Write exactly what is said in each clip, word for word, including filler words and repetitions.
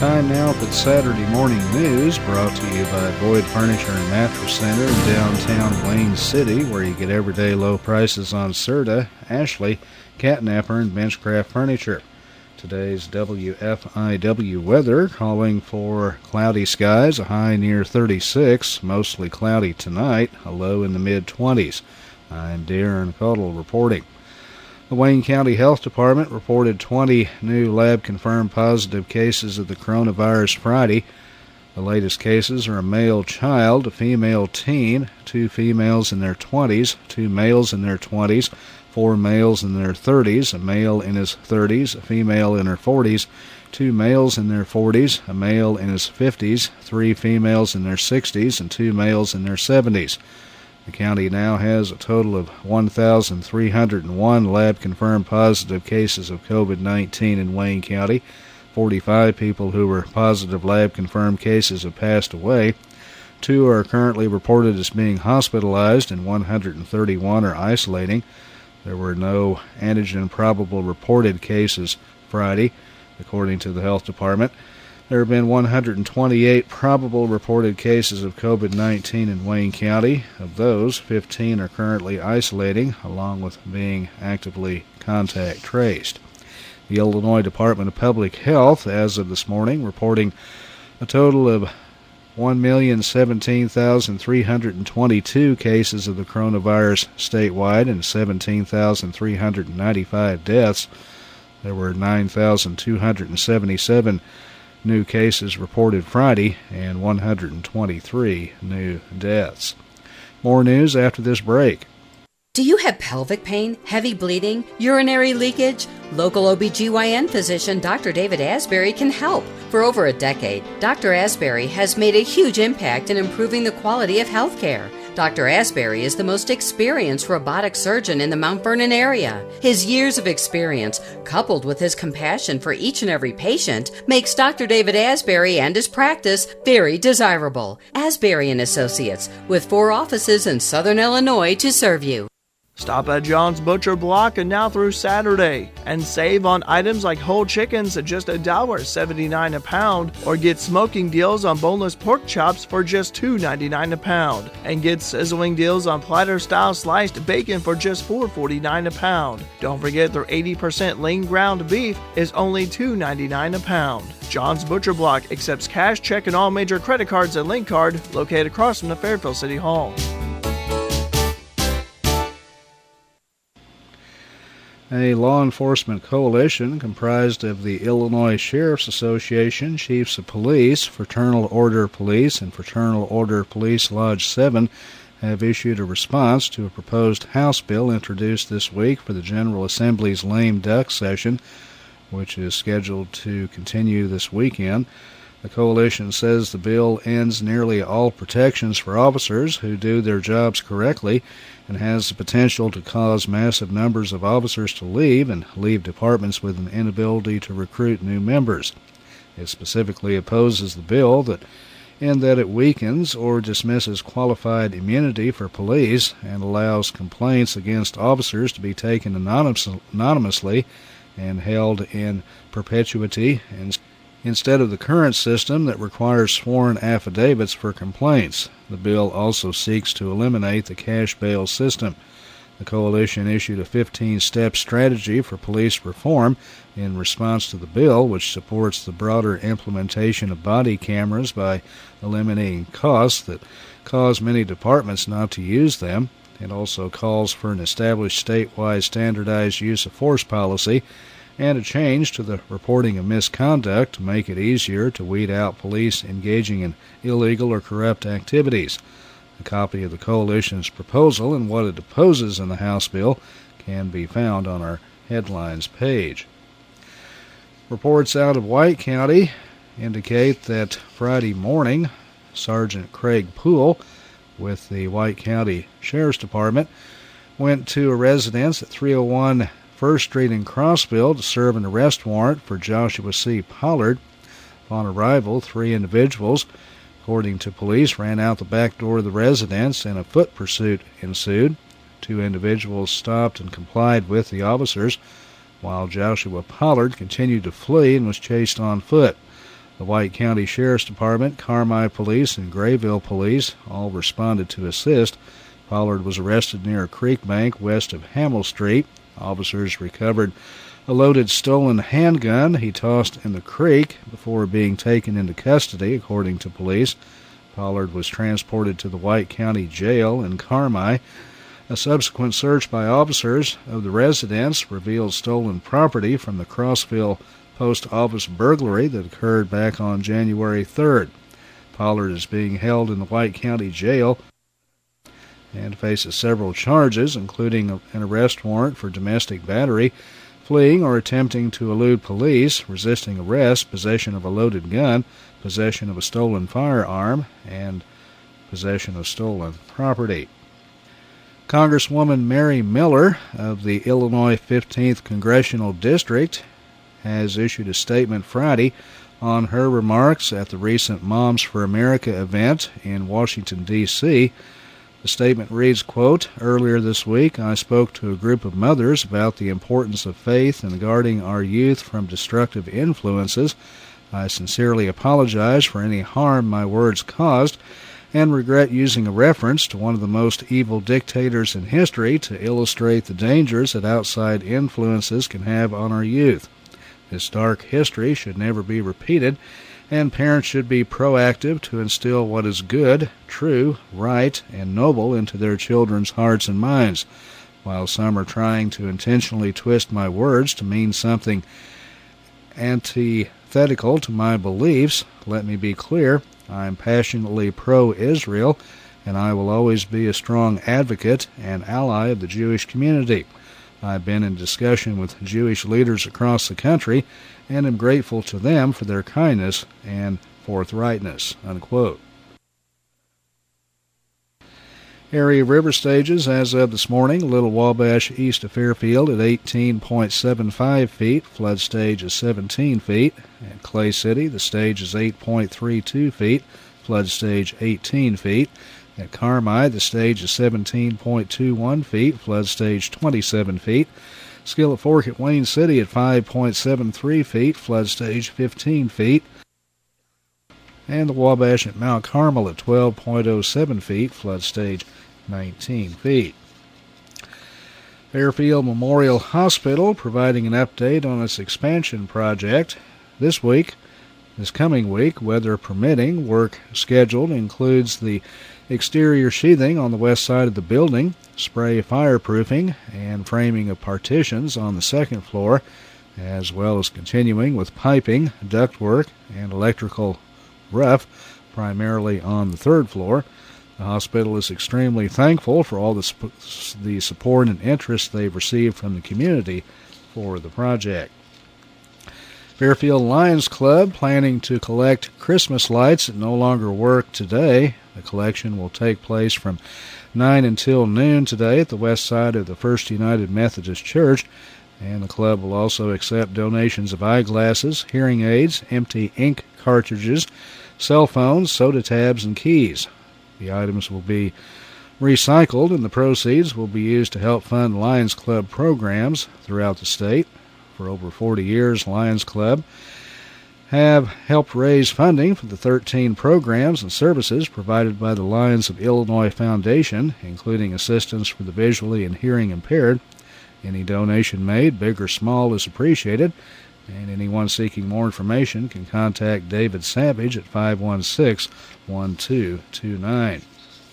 Time now for the Saturday morning news, brought to you by Boyd Furniture and Mattress Center in downtown Wayne City, where you get everyday low prices on Serta, Ashley, Catnapper, and Benchcraft furniture. Today's W F I W weather calling for cloudy skies, a high near thirty-six, mostly cloudy tonight, a low in the mid-twenties. I'm Darren Cottle reporting. The Wayne County Health Department reported twenty new lab-confirmed positive cases of the coronavirus Friday. The latest cases are a male child, a female teen, two females in their twenties, two males in their twenties, four males in their thirties, a male in his thirties, a female in her forties, two males in their forties, a male in his fifties, three females in their sixties, and two males in their seventies. The county now has a total of one thousand three hundred one lab-confirmed positive cases of COVID nineteen in Wayne County. forty-five people who were positive lab-confirmed cases have passed away. Two are currently reported as being hospitalized, and one hundred thirty-one are isolating. There were no antigen-probable reported cases Friday, according to the health department. There have been one hundred twenty-eight probable reported cases of COVID nineteen in Wayne County. Of those, fifteen are currently isolating, along with being actively contact traced. The Illinois Department of Public Health, as of this morning, reporting a total of one million seventeen thousand three hundred twenty-two cases of the coronavirus statewide and seventeen thousand three hundred ninety-five deaths. There were nine thousand two hundred seventy-seven new cases reported Friday and one hundred twenty-three new deaths. More news after this break. Do you have pelvic pain, heavy bleeding, urinary leakage? Local O B G Y N physician Doctor David Asbury can help. For over a decade, Doctor Asbury has made a huge impact in improving the quality of health care. Doctor Asbury is the most experienced robotic surgeon in the Mount Vernon area. His years of experience, coupled with his compassion for each and every patient, makes Doctor David Asbury and his practice very desirable. Asbury and Associates, with four offices in Southern Illinois to serve you. Stop at John's Butcher Block and now through Saturday and save on items like whole chickens at just one dollar seventy-nine a pound, or get smoking deals on boneless pork chops for just two ninety-nine a pound, and get sizzling deals on platter-style sliced bacon for just four forty-nine a pound. Don't forget their eighty percent lean ground beef is only two ninety-nine a pound. John's Butcher Block accepts cash, check, and all major credit cards and link card, located across from the Fairfield City Hall. A law enforcement coalition comprised of the Illinois Sheriff's Association, Chiefs of Police, Fraternal Order Police, and Fraternal Order Police Lodge seven have issued a response to a proposed House bill introduced this week for the General Assembly's lame duck session, which is scheduled to continue this weekend. The coalition says the bill ends nearly all protections for officers who do their jobs correctly and has the potential to cause massive numbers of officers to leave and leave departments with an inability to recruit new members. It specifically opposes the bill that in that it weakens or dismisses qualified immunity for police and allows complaints against officers to be taken anonymous, anonymously and held in perpetuity and instead of the current system that requires sworn affidavits for complaints. The bill also seeks to eliminate the cash bail system. The coalition issued a fifteen-step strategy for police reform in response to the bill, which supports the broader implementation of body cameras by eliminating costs that cause many departments not to use them. It also calls for an established statewide standardized use of force policy and a change to the reporting of misconduct to make it easier to weed out police engaging in illegal or corrupt activities. A copy of the coalition's proposal and what it opposes in the House bill can be found on our headlines page. Reports out of White County indicate that Friday morning, Sergeant Craig Poole with the White County Sheriff's Department went to a residence at three oh one First Street in Crossville to serve an arrest warrant for Joshua C. Pollard. Upon arrival, three individuals, according to police, ran out the back door of the residence and a foot pursuit ensued. Two individuals stopped and complied with the officers, while Joshua Pollard continued to flee and was chased on foot. The White County Sheriff's Department, Carmi Police, and Grayville Police all responded to assist. Pollard was arrested near a creek bank west of Hamill Street. Officers recovered a loaded stolen handgun he tossed in the creek before being taken into custody, according to police. Pollard was transported to the White County Jail in Carmi. A subsequent search by officers of the residence revealed stolen property from the Crossville post office burglary that occurred back on January third. Pollard is being held in the White County Jail and faces several charges, including an arrest warrant for domestic battery, fleeing or attempting to elude police, resisting arrest, possession of a loaded gun, possession of a stolen firearm, and possession of stolen property. Congresswoman Mary Miller of the Illinois fifteenth Congressional District has issued a statement Friday on her remarks at the recent Moms for America event in Washington, D C The statement reads, quote, "Earlier this week I spoke to a group of mothers about the importance of faith in guarding our youth from destructive influences. I sincerely apologize for any harm my words caused and regret using a reference to one of the most evil dictators in history to illustrate the dangers that outside influences can have on our youth. This dark history should never be repeated, and parents should be proactive to instill what is good, true, right, and noble into their children's hearts and minds. While some are trying to intentionally twist my words to mean something antithetical to my beliefs, let me be clear. I am passionately pro-Israel, and I will always be a strong advocate and ally of the Jewish community. I've been in discussion with Jewish leaders across the country and am grateful to them for their kindness and forthrightness," unquote. Area river stages as of this morning: Little Wabash east of Fairfield at eighteen point seven five feet, flood stage is seventeen feet. At Clay City, the stage is eight point three two feet, flood stage eighteen feet. At Carmi, the stage is seventeen point two one feet, flood stage twenty-seven feet. Skillet Fork at Wayne City at five point seven three feet, flood stage fifteen feet. And the Wabash at Mount Carmel at twelve point oh seven feet, flood stage nineteen feet. Fairfield Memorial Hospital providing an update on its expansion project. This week, this coming week, weather permitting, work scheduled includes the exterior sheathing on the west side of the building, spray fireproofing, and framing of partitions on the second floor, as well as continuing with piping, ductwork, and electrical rough, primarily on the third floor. The hospital is extremely thankful for all the, sp- the support and interest they've received from the community for the project. Fairfield Lions Club planning to collect Christmas lights that no longer work today. The collection will take place from nine until noon today at the west side of the First United Methodist Church, and the club will also accept donations of eyeglasses, hearing aids, empty ink cartridges, cell phones, soda tabs, and keys. The items will be recycled, and the proceeds will be used to help fund Lions Club programs throughout the state. For over forty years, Lions Club have helped raise funding for the thirteen programs and services provided by the Lions of Illinois Foundation, including assistance for the visually and hearing impaired. Any donation made, big or small, is appreciated, and anyone seeking more information can contact David Savage at five one six, one two two nine.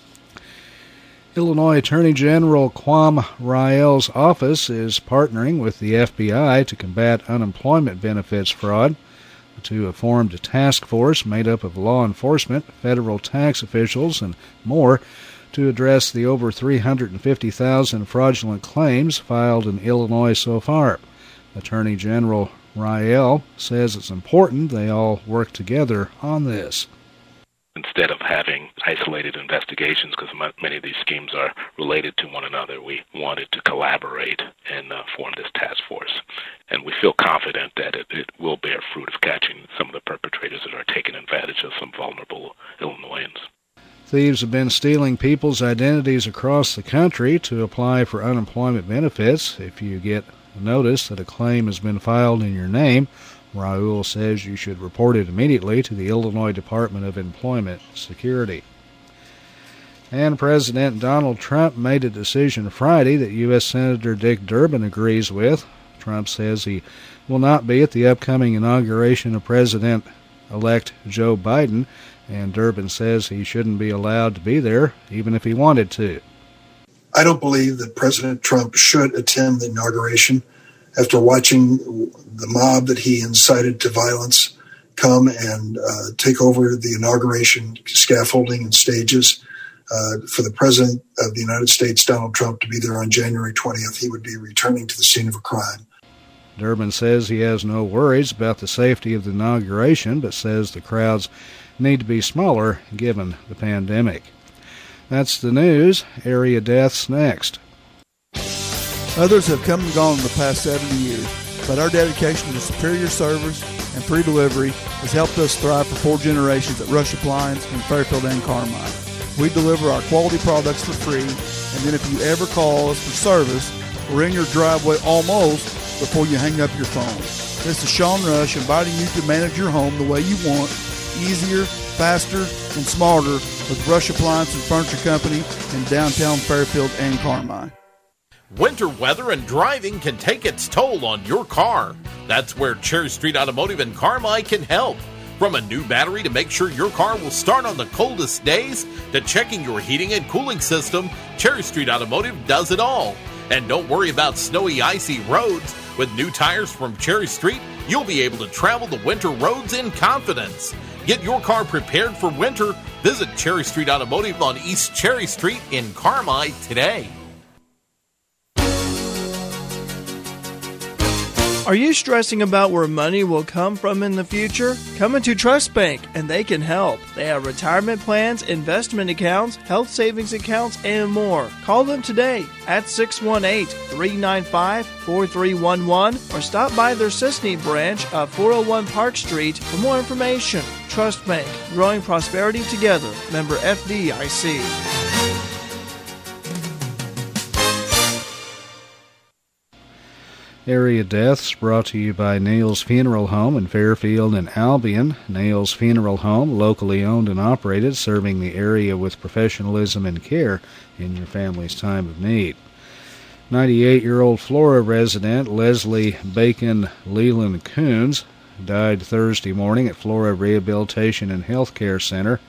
Illinois Attorney General Quam Rael's office is partnering with the F B I to combat unemployment benefits fraud. The two have formed a task force made up of law enforcement, federal tax officials, and more to address the over three hundred fifty thousand fraudulent claims filed in Illinois so far. Attorney General Rael says it's important they all work together on this. Instead of having isolated investigations, because many of these schemes are related to one another, we wanted to collaborate and uh, form this task force. And we feel confident that it, it will bear fruit of catching some of the perpetrators that are taking advantage of some vulnerable Illinoisans. Thieves have been stealing people's identities across the country to apply for unemployment benefits. If you get a notice that a claim has been filed in your name, Raul says you should report it immediately to the Illinois Department of Employment Security. And President Donald Trump made a decision Friday that U S Senator Dick Durbin agrees with. Trump says he will not be at the upcoming inauguration of President-elect Joe Biden, and Durbin says he shouldn't be allowed to be there, even if he wanted to. I don't believe that President Trump should attend the inauguration after watching the mob that he incited to violence come and uh, take over the inauguration scaffolding and stages. Uh, for the President of the United States, Donald Trump, to be there on January twentieth, he would be returning to the scene of a crime. Durbin says he has no worries about the safety of the inauguration, but says the crowds need to be smaller given the pandemic. That's the news. Area deaths next. Others have come and gone in the past seventy years, but our dedication to superior service and free delivery has helped us thrive for four generations at Rush Appliance in Fairfield and Carmine. We deliver our quality products for free, and then if you ever call us for service, we're in your driveway almost before you hang up your phone. This is Sean Rush inviting you to manage your home the way you want, easier, faster, and smarter with Rush Appliance and Furniture Company in downtown Fairfield and Carmine. Winter weather and driving can take its toll on your car. That's where Cherry Street Automotive in Carmine can help. From a new battery to make sure your car will start on the coldest days, to checking your heating and cooling system, Cherry Street Automotive does it all. And don't worry about snowy, icy roads. With new tires from Cherry Street, you'll be able to travel the winter roads in confidence. Get your car prepared for winter. Visit Cherry Street Automotive on East Cherry Street in Carmine today. Are you stressing about where money will come from in the future? Come into Trust Bank and they can help. They have retirement plans, investment accounts, health savings accounts, and more. Call them today at six one eight, three nine five, four three one one or stop by their Sisney branch of four oh one Park Street for more information. Trust Bank, growing prosperity together. Member F D I C. Area deaths brought to you by Nails Funeral Home in Fairfield and Albion. Nails Funeral Home, locally owned and operated, serving the area with professionalism and care in your family's time of need. ninety-eight-year-old Flora resident Leslie Bacon Leland Coons died Thursday morning at Flora Rehabilitation and Health Care Center.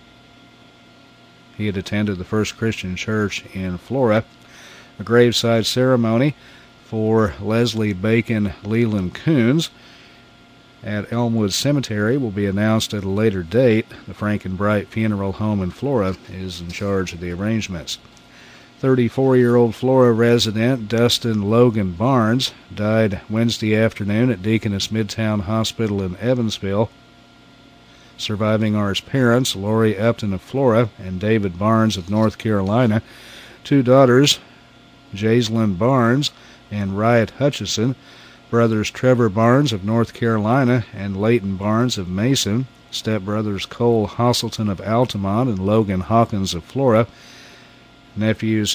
He had attended the First Christian Church in Flora. A graveside ceremony for Leslie Bacon Leland Coons at Elmwood Cemetery will be announced at a later date. The Frankenbright Funeral Home in Flora is in charge of the arrangements. thirty-four-year-old Flora resident Dustin Logan Barnes died Wednesday afternoon at Deaconess Midtown Hospital in Evansville. Surviving are his parents, Lori Upton of Flora and David Barnes of North Carolina, two daughters, Jaislyn Barnes and Riot Hutchison, brothers Trevor Barnes of North Carolina and Leighton Barnes of Mason, stepbrothers Cole Hosselton of Altamont and Logan Hawkins of Flora, nephews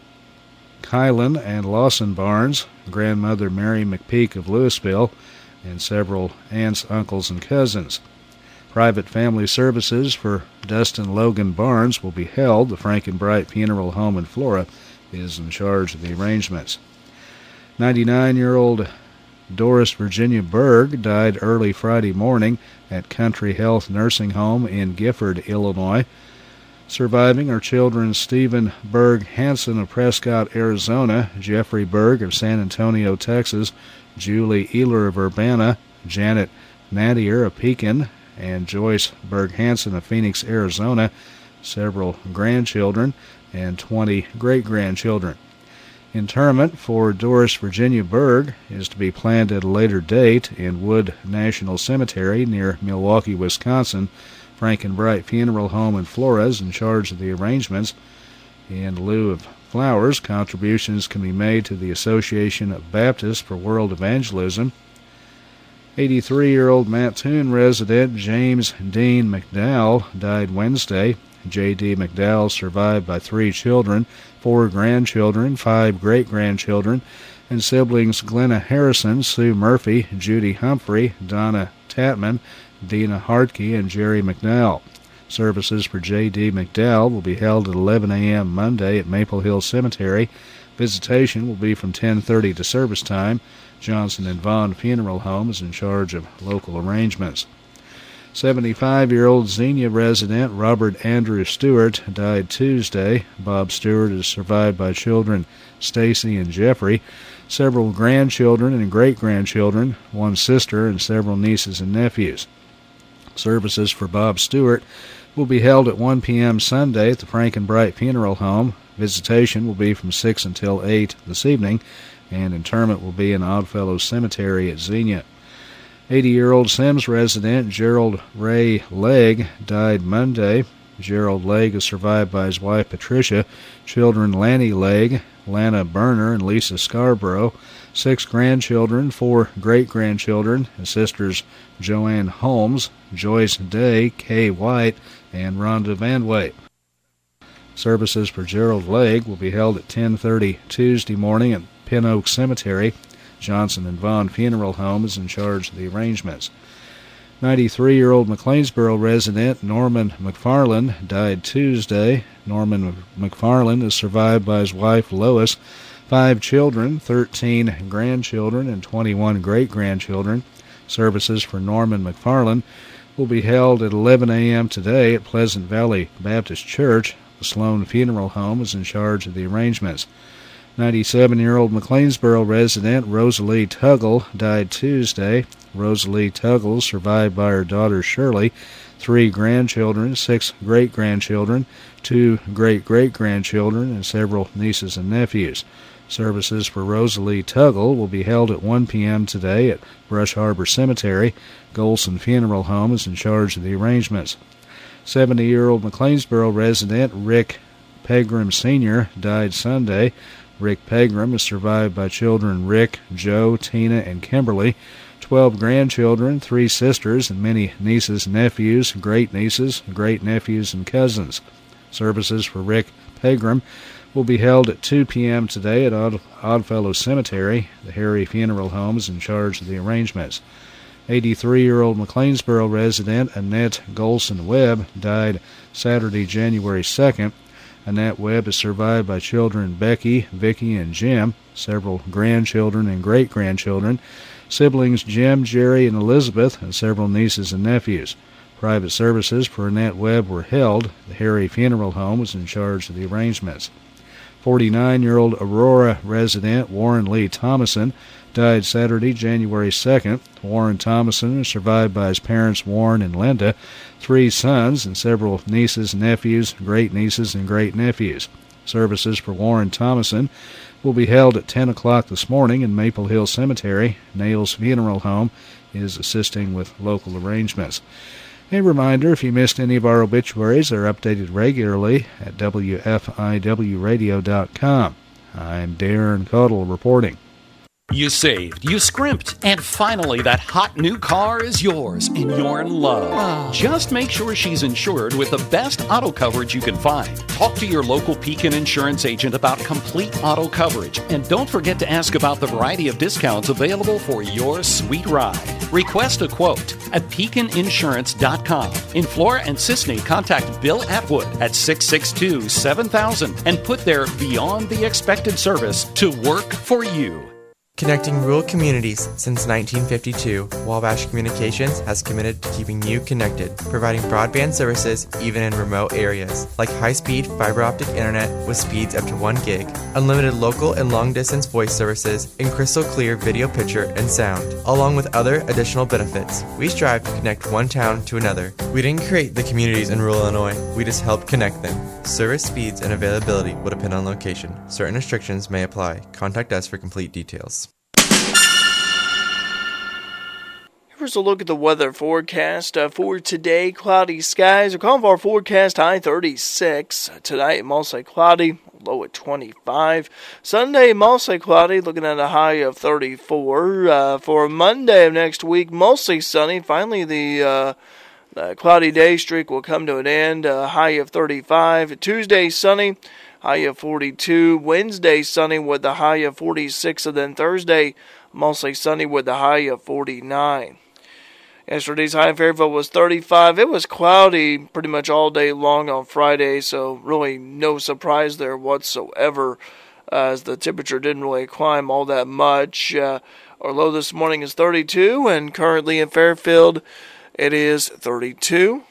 Kylan and Lawson Barnes, grandmother Mary McPeak of Louisville, and several aunts, uncles, and cousins. Private family services for Dustin Logan Barnes will be held. The Frankenbright Funeral Home in Flora is in charge of the arrangements. ninety-nine-year-old Doris Virginia Berg died early Friday morning at Country Health Nursing Home in Gifford, Illinois. Surviving are children Stephen Berg Hansen of Prescott, Arizona, Jeffrey Berg of San Antonio, Texas, Julie Ehler of Urbana, Janet Nadier of Pekin, and Joyce Berg Hansen of Phoenix, Arizona, several grandchildren, and twenty great-grandchildren. Interment for Doris Virginia Berg is to be planned at a later date in Wood National Cemetery near Milwaukee, Wisconsin. Frankenbright Funeral Home in Flora is in charge of the arrangements. In lieu of flowers, contributions can be made to the Association of Baptists for World Evangelism. eighty-three-year-old Mattoon resident James Dean McDowell died Wednesday. J D. McDowell survived by three children, four grandchildren, five great-grandchildren, and siblings Glenna Harrison, Sue Murphy, Judy Humphrey, Donna Tatman, Dina Hartke, and Jerry McDowell. Services for J D. McDowell will be held at eleven a.m. Monday at Maple Hill Cemetery. Visitation will be from ten thirty to service time. Johnson and Vaughn Funeral Home is in charge of local arrangements. seventy-five-year-old Xenia resident Robert Andrew Stewart died Tuesday. Bob Stewart is survived by children Stacy and Jeffrey, several grandchildren and great-grandchildren, one sister, and several nieces and nephews. Services for Bob Stewart will be held at one p.m. Sunday at the Frankenbright Funeral Home. Visitation will be from six until eight this evening, and interment will be in Oddfellow Cemetery at Xenia. eighty-year-old Sims resident Gerald Ray Legg died Monday. Gerald Legg is survived by his wife Patricia, children Lanny Legg, Lana Berner, and Lisa Scarborough, six grandchildren, four great-grandchildren, and sisters Joanne Holmes, Joyce Day, Kay White, and Rhonda Van Weyp. Services for Gerald Legg will be held at ten thirty Tuesday morning at Pin Oak Cemetery. Johnson and Vaughn Funeral Home is in charge of the arrangements. ninety-three-year-old McLeansboro resident Norman McFarland died Tuesday. Norman McFarland is survived by his wife Lois, five children, thirteen grandchildren, and twenty-one great-grandchildren. Services for Norman McFarland will be held at eleven a.m. today at Pleasant Valley Baptist Church. The Sloan Funeral Home is in charge of the arrangements. ninety-seven-year-old McLeansboro resident Rosalie Tuggle died Tuesday. Rosalie Tuggle, survived by her daughter Shirley, three grandchildren, six great-grandchildren, two great-great-grandchildren, and several nieces and nephews. Services for Rosalie Tuggle will be held at one p.m. today at Brush Harbor Cemetery. Golson Funeral Home is in charge of the arrangements. seventy-year-old McLeansboro resident Rick Pegram Senior died Sunday. Rick Pegram is survived by children Rick, Joe, Tina, and Kimberly, twelve grandchildren, three sisters, and many nieces, nephews, great-nieces, great-nephews, and cousins. Services for Rick Pegram will be held at two p.m. today at Odd- Oddfellow Cemetery. The Harry Funeral Home is in charge of the arrangements. eighty-three-year-old McLeansboro resident Annette Golson Webb died Saturday, January second. Annette Webb is survived by children Becky, Vicky, and Jim, several grandchildren and great-grandchildren, siblings Jim, Jerry, and Elizabeth, and several nieces and nephews. Private services for Annette Webb were held. The Harry Funeral Home was in charge of the arrangements. forty-nine-year-old Aurora resident Warren Lee Thomason died Saturday, January second. Warren Thomason is survived by his parents Warren and Linda, three sons, and several nieces, nephews, great-nieces, and great-nephews. Services for Warren Thomason will be held at ten o'clock this morning in Maple Hill Cemetery. Nails Funeral Home is assisting with local arrangements. A reminder, if you missed any of our obituaries, they're updated regularly at W F I W radio dot com. I'm Darren Caudill reporting. You saved, you scrimped, and finally that hot new car is yours and you're in love. Oh. Just make sure she's insured with the best auto coverage you can find. Talk to your local Pekin insurance agent about complete auto coverage. And don't forget to ask about the variety of discounts available for your sweet ride. Request a quote at pekin insurance dot com. In Flora and Sisney, contact Bill Atwood at six six two, seven thousand and put their Beyond the Expected service to work for you. Connecting rural communities since nineteen fifty-two, Wabash Communications has committed to keeping you connected, providing broadband services even in remote areas, like high-speed fiber optic internet with speeds up to one gig, unlimited local and long-distance voice services, and crystal clear video picture and sound, along with other additional benefits. We strive to connect one town to another. We didn't create the communities in rural Illinois, we just helped connect them. Service speeds and availability will depend on location. Certain restrictions may apply. Contact us for complete details. Here's a look at the weather forecast uh, for today. Cloudy skies. We're calling for our forecast high thirty-six. Tonight, mostly cloudy, low at twenty-five. Sunday, mostly cloudy, looking at a high of thirty-four. Uh, for Monday of next week, mostly sunny. Finally, the, uh, the cloudy day streak will come to an end. A high of thirty-five. Tuesday, sunny. high of forty-two. Wednesday, sunny with the high of forty-six, and then Thursday, mostly sunny with the high of forty-nine. Yesterday's high in Fairfield was thirty-five. It was cloudy pretty much all day long on Friday, so really no surprise there whatsoever, uh, as the temperature didn't really climb all that much. Uh, our low this morning is thirty-two, and currently in Fairfield it is thirty-two.